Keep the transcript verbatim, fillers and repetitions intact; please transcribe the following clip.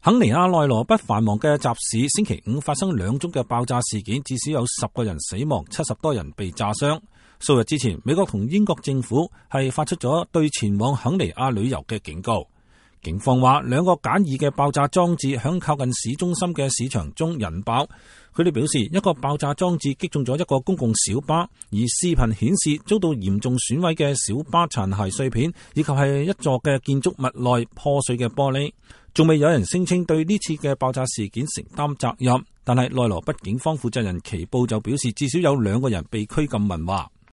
肯尼亞內羅畢繁忙嘅集市星期五發生兩宗嘅爆炸事件，至少有十個人死亡，七十多人被炸傷。數日之前，美國同英國政府係發出咗對前往肯尼亞旅遊嘅警告。警方話，兩個簡易嘅爆炸裝置響靠近市中心嘅市場中引爆。佢哋表示，一個爆炸裝置擊中咗一個公共小巴，而視頻顯示遭到嚴重損毀嘅小巴殘骸碎片，以及係一座嘅建築物內破碎嘅玻璃。仲未有人聲稱對呢次嘅爆炸事件承擔責任，但係內羅畢警方負責人奇報就表示，至少有兩個人被拘禁問話。